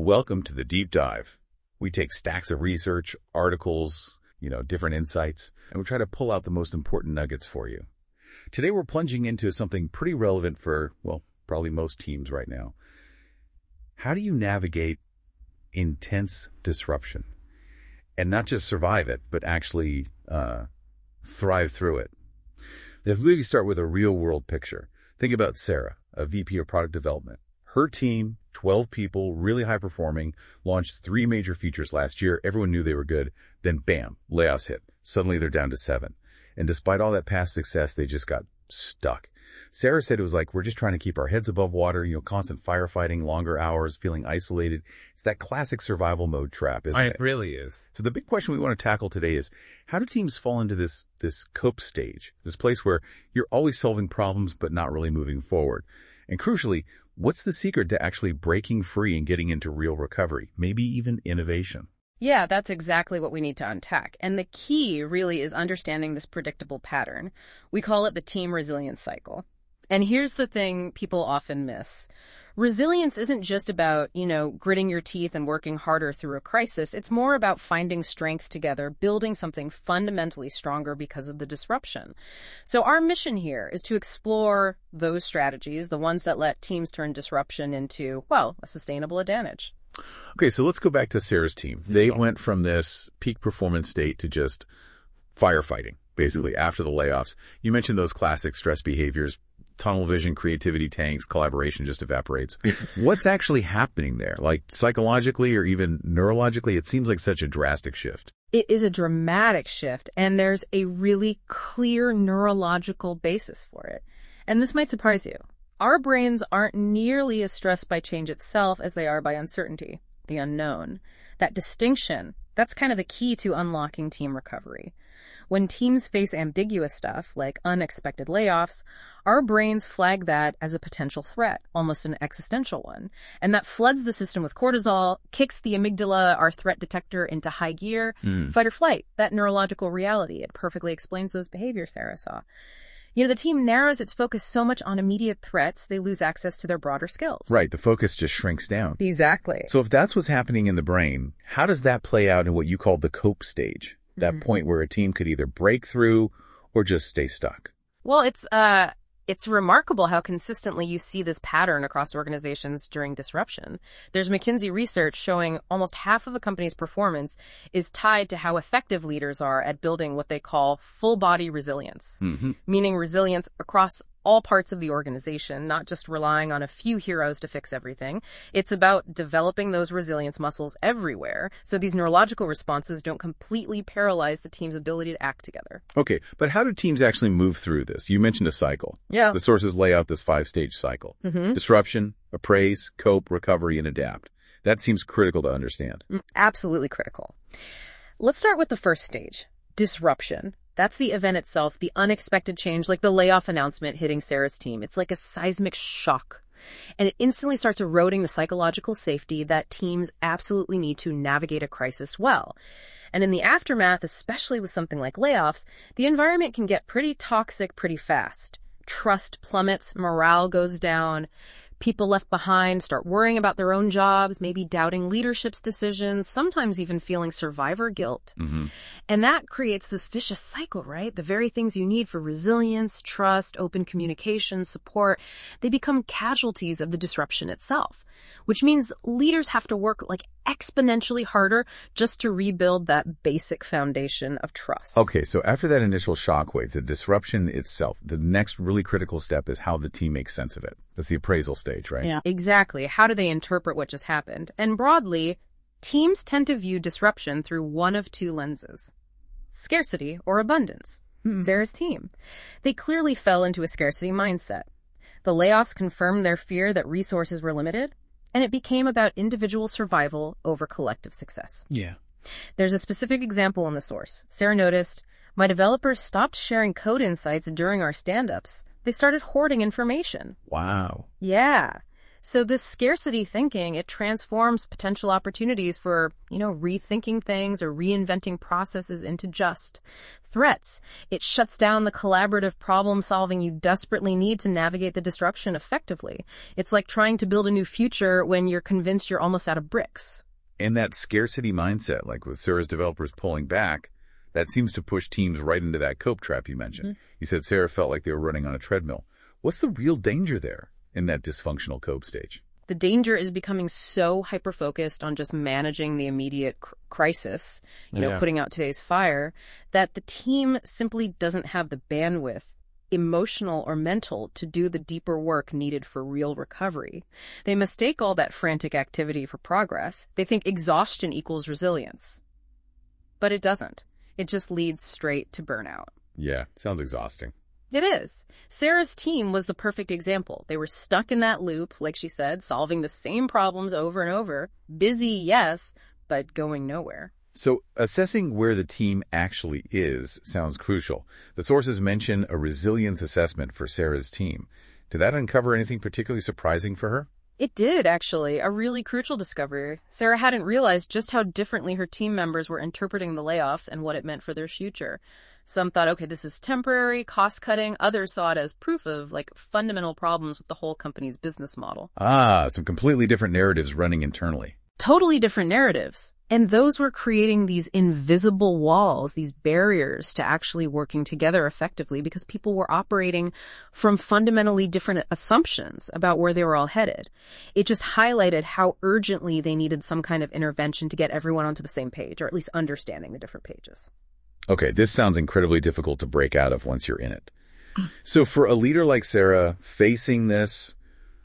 Welcome to the Deep Dive. We take stacks of research, articles, different insights, and we try to pull out the most important nuggets for you. Today we're plunging into something pretty relevant for, probably most teams right now. How do you navigate intense disruption? And not just survive it, but actually thrive through it. If we start with a real-world picture, think about Sarah, a VP of product development. Her team, 12 people, really high-performing, launched 3 major features last year. Everyone knew they were good. Then, bam, layoffs hit. Suddenly, they're down to 7. And despite all that past success, they just got stuck. Sarah said it was like, we're just trying to keep our heads above water, constant firefighting, longer hours, feeling isolated. It's that classic survival mode trap, isn't it? It really is. So the big question we want to tackle today is, how do teams fall into this cope stage, this place where you're always solving problems but not really moving forward? And crucially, what's the secret to actually breaking free and getting into real recovery, maybe even innovation? Yeah, that's exactly what we need to unpack. And the key really is understanding this predictable pattern. We call it the team resilience cycle. And here's the thing people often miss. Resilience isn't just about, gritting your teeth and working harder through a crisis. It's more about finding strength together, building something fundamentally stronger because of the disruption. So our mission here is to explore those strategies, the ones that let teams turn disruption into, a sustainable advantage. Okay, so let's go back to Sarah's team. They went from this peak performance state to just firefighting, basically, after the layoffs. You mentioned those classic stress behaviors. Tunnel vision, creativity tanks, collaboration just evaporates. What's actually happening there? Like psychologically or even neurologically, it seems like such a drastic shift. It is a dramatic shift, and there's a really clear neurological basis for it. And this might surprise you. Our brains aren't nearly as stressed by change itself as they are by uncertainty, the unknown. That distinction, that's kind of the key to unlocking team recovery. When teams face ambiguous stuff, like unexpected layoffs, our brains flag that as a potential threat, almost an existential one. And that floods the system with cortisol, kicks the amygdala, our threat detector, into high gear. Fight or flight, that neurological reality. It perfectly explains those behaviors Sarah saw. The team narrows its focus so much on immediate threats, they lose access to their broader skills. Right, the focus just shrinks down. Exactly. So if that's what's happening in the brain, how does that play out in what you call the cope stage? That point where a team could either break through or just stay stuck. Well, it's remarkable how consistently you see this pattern across organizations during disruption. There's McKinsey research showing almost half of a company's performance is tied to how effective leaders are at building what they call full body resilience, meaning resilience across all parts of the organization, not just relying on a few heroes to fix everything. It's about developing those resilience muscles everywhere so these neurological responses don't completely paralyze the team's ability to act together. Okay, but how do teams actually move through this? You mentioned a cycle. Yeah. The sources lay out this 5-stage cycle. Disruption, appraise, cope, recovery, and adapt. That seems critical to understand. Absolutely critical. Let's start with the first stage, disruption. That's the event itself, the unexpected change, like the layoff announcement hitting Sarah's team. It's like a seismic shock. And it instantly starts eroding the psychological safety that teams absolutely need to navigate a crisis well. And in the aftermath, especially with something like layoffs, the environment can get pretty toxic pretty fast. Trust plummets, morale goes down. People left behind start worrying about their own jobs, maybe doubting leadership's decisions, sometimes even feeling survivor guilt. And that creates this vicious cycle, right? The very things you need for resilience, trust, open communication, support, they become casualties of the disruption itself, which means leaders have to work exponentially harder just to rebuild that basic foundation of trust. Okay, so after that initial shockwave, the disruption itself, the next really critical step is how the team makes sense of it. That's the appraisal stage, right? Yeah, exactly. How do they interpret what just happened? And broadly, teams tend to view disruption through one of 2 lenses: scarcity or abundance. Sarah's team. They clearly fell into a scarcity mindset. The layoffs confirmed their fear that resources were limited, and it became about individual survival over collective success. Yeah. There's a specific example in the source. Sarah noticed, my developers stopped sharing code insights during our stand-ups. They started hoarding information. Wow. Yeah. So this scarcity thinking, it transforms potential opportunities for, rethinking things or reinventing processes into just threats. It shuts down the collaborative problem solving you desperately need to navigate the disruption effectively. It's like trying to build a new future when you're convinced you're almost out of bricks. And that scarcity mindset, like with Sarah's developers pulling back, that seems to push teams right into that cope trap you mentioned. Mm-hmm. You said Sarah felt like they were running on a treadmill. What's the real danger there in that dysfunctional cope stage? The danger is becoming so hyper-focused on just managing the immediate crisis, putting out today's fire, that the team simply doesn't have the bandwidth, emotional or mental, to do the deeper work needed for real recovery. They mistake all that frantic activity for progress. They think exhaustion equals resilience. But it doesn't. It just leads straight to burnout. Yeah, sounds exhausting. It is. Sarah's team was the perfect example. They were stuck in that loop, like she said, solving the same problems over and over. Busy, yes, but going nowhere. So assessing where the team actually is sounds crucial. The sources mention a resilience assessment for Sarah's team. Did that uncover anything particularly surprising for her? It did, actually. A really crucial discovery. Sarah hadn't realized just how differently her team members were interpreting the layoffs and what it meant for their future. Some thought, okay, this is temporary, cost-cutting. Others saw it as proof of, fundamental problems with the whole company's business model. Some completely different narratives running internally. Totally different narratives. And those were creating these invisible walls, these barriers to actually working together effectively because people were operating from fundamentally different assumptions about where they were all headed. It just highlighted how urgently they needed some kind of intervention to get everyone onto the same page, or at least understanding the different pages. Okay, this sounds incredibly difficult to break out of once you're in it. So for a leader like Sarah facing this,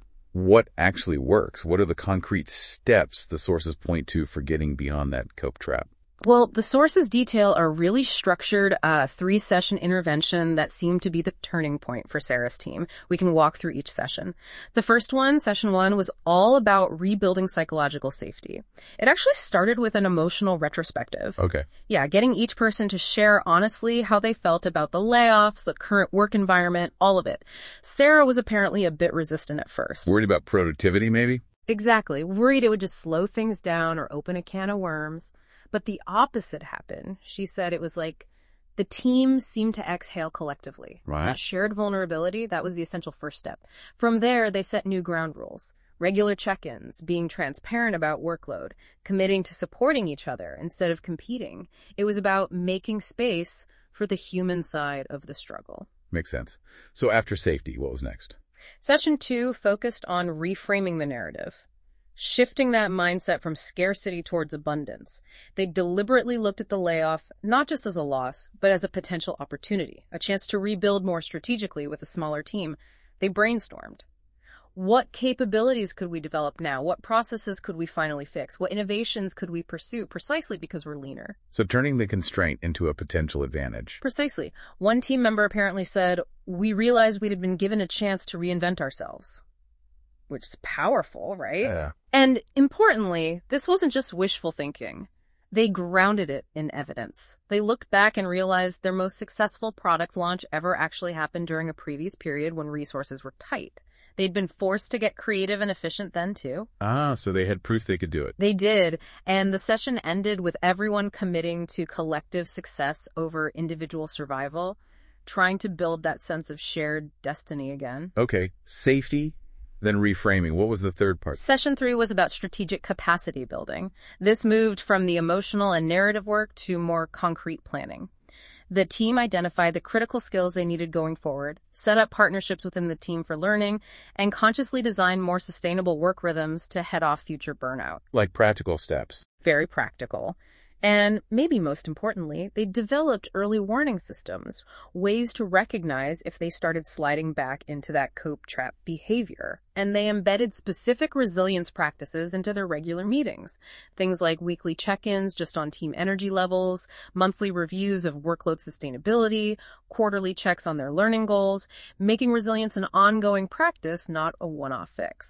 what actually works? What are the concrete steps the sources point to for getting beyond that cope trap? Well, the sources detail a really structured 3-session intervention that seemed to be the turning point for Sarah's team. We can walk through each session. The first one, session 1, was all about rebuilding psychological safety. It actually started with an emotional retrospective. Okay. Yeah, getting each person to share honestly how they felt about the layoffs, the current work environment, all of it. Sarah was apparently a bit resistant at first. Worried about productivity, maybe? Exactly. Worried it would just slow things down or open a can of worms. But the opposite happened. She said it was like the team seemed to exhale collectively. Right. That shared vulnerability, that was the essential first step. From there, they set new ground rules. Regular check-ins, being transparent about workload, committing to supporting each other instead of competing. It was about making space for the human side of the struggle. Makes sense. So after safety, what was next? Session 2 focused on reframing the narrative. Shifting that mindset from scarcity towards abundance. They deliberately looked at the layoff not just as a loss, but as a potential opportunity, a chance to rebuild more strategically with a smaller team. They brainstormed. What capabilities could we develop now? What processes could we finally fix? What innovations could we pursue precisely because we're leaner? So turning the constraint into a potential advantage. Precisely. One team member apparently said, "We realized we'd been given a chance to reinvent ourselves." Which is powerful, right? Yeah. And importantly, this wasn't just wishful thinking. They grounded it in evidence. They looked back and realized their most successful product launch ever actually happened during a previous period when resources were tight. They'd been forced to get creative and efficient then, too. So they had proof they could do it. They did. And the session ended with everyone committing to collective success over individual survival, trying to build that sense of shared destiny again. Okay. Safety. Then reframing. What was the third part? Session 3 was about strategic capacity building. This moved from the emotional and narrative work to more concrete planning. The team identified the critical skills they needed going forward, set up partnerships within the team for learning, and consciously designed more sustainable work rhythms to head off future burnout. Like practical steps. Very practical. And maybe most importantly, they developed early warning systems, ways to recognize if they started sliding back into that cope trap behavior. And they embedded specific resilience practices into their regular meetings. Things like weekly check-ins just on team energy levels, monthly reviews of workload sustainability, quarterly checks on their learning goals, making resilience an ongoing practice, not a one-off fix.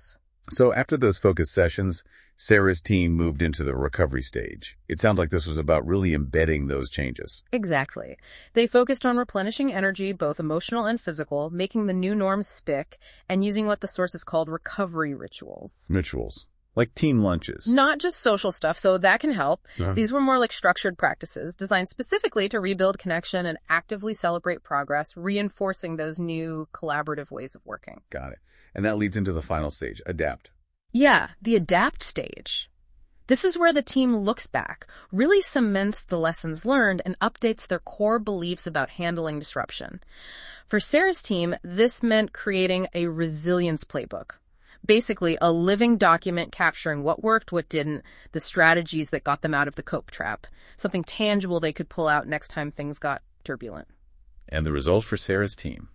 So after those focus sessions, Sarah's team moved into the recovery stage. It sounds like this was about really embedding those changes. Exactly. They focused on replenishing energy, both emotional and physical, making the new norms stick, and using what the sources called recovery rituals. Rituals. Like team lunches. Not just social stuff, so that can help. These were more like structured practices designed specifically to rebuild connection and actively celebrate progress, reinforcing those new collaborative ways of working. Got it. And that leads into the final stage, adapt. Yeah, the adapt stage. This is where the team looks back, really cements the lessons learned, and updates their core beliefs about handling disruption. For Sarah's team, this meant creating a resilience playbook. Basically, a living document capturing what worked, what didn't, the strategies that got them out of the cope trap, something tangible they could pull out next time things got turbulent. And the result for Sarah's team.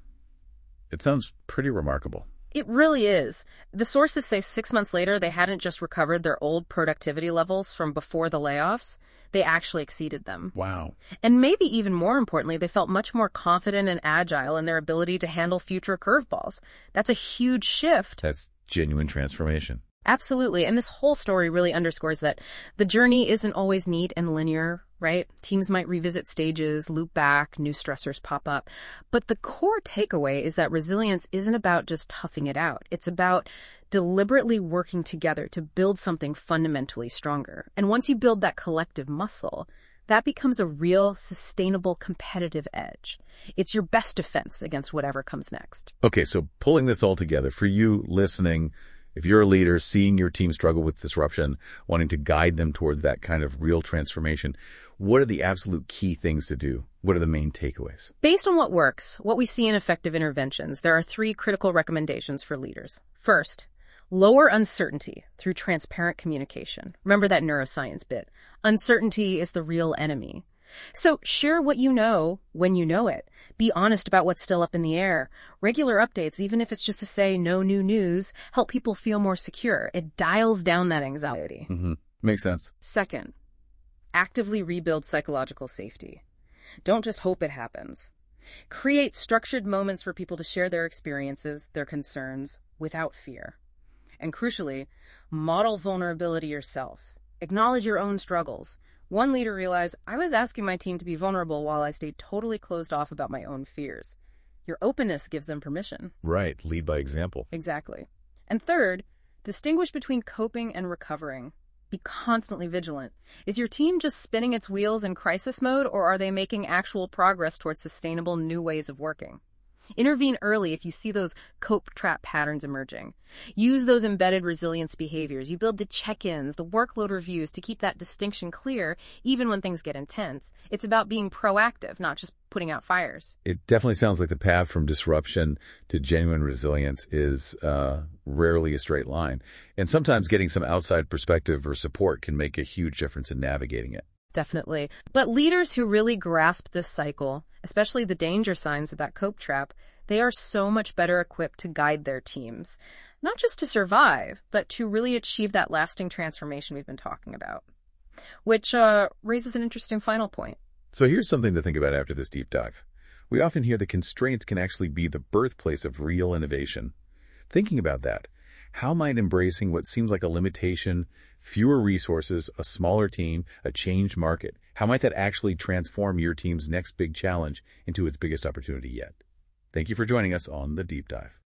It sounds pretty remarkable. It really is. The sources say 6 months later, they hadn't just recovered their old productivity levels from before the layoffs, they actually exceeded them. Wow. And maybe even more importantly, they felt much more confident and agile in their ability to handle future curveballs. That's a huge shift. That's genuine transformation. Absolutely. And this whole story really underscores that the journey isn't always neat and linear, right? Teams might revisit stages, loop back, new stressors pop up. But the core takeaway is that resilience isn't about just toughing it out. It's about deliberately working together to build something fundamentally stronger. And once you build that collective muscle, that becomes a real, sustainable, competitive edge. It's your best defense against whatever comes next. Okay, so pulling this all together, for you listening, if you're a leader, seeing your team struggle with disruption, wanting to guide them towards that kind of real transformation, what are the absolute key things to do? What are the main takeaways? Based on what works, what we see in effective interventions, there are 3 critical recommendations for leaders. First, lower uncertainty through transparent communication. Remember that neuroscience bit. Uncertainty is the real enemy. So share what you know when you know it. Be honest about what's still up in the air. Regular updates, even if it's just to say no new news, help people feel more secure. It dials down that anxiety. Makes sense. Second, actively rebuild psychological safety. Don't just hope it happens. Create structured moments for people to share their experiences, their concerns, without fear. And crucially, model vulnerability yourself. Acknowledge your own struggles. One leader realized, I was asking my team to be vulnerable while I stayed totally closed off about my own fears. Your openness gives them permission. Right. Lead by example. Exactly. And third, distinguish between coping and recovering. Be constantly vigilant. Is your team just spinning its wheels in crisis mode, or are they making actual progress towards sustainable new ways of working? Intervene early if you see those cope trap patterns emerging. Use those embedded resilience behaviors. You build the check-ins, the workload reviews to keep that distinction clear, even when things get intense. It's about being proactive, not just putting out fires. It definitely sounds like the path from disruption to genuine resilience is rarely a straight line. And sometimes getting some outside perspective or support can make a huge difference in navigating it. Definitely. But leaders who really grasp this cycle, especially the danger signs of that cope trap, they are so much better equipped to guide their teams, not just to survive, but to really achieve that lasting transformation we've been talking about. Which raises an interesting final point. So here's something to think about after this deep dive. We often hear that constraints can actually be the birthplace of real innovation. Thinking about that, how might embracing what seems like a limitation, fewer resources, a smaller team, a changed market, how might that actually transform your team's next big challenge into its biggest opportunity yet? Thank you for joining us on The Deep Dive.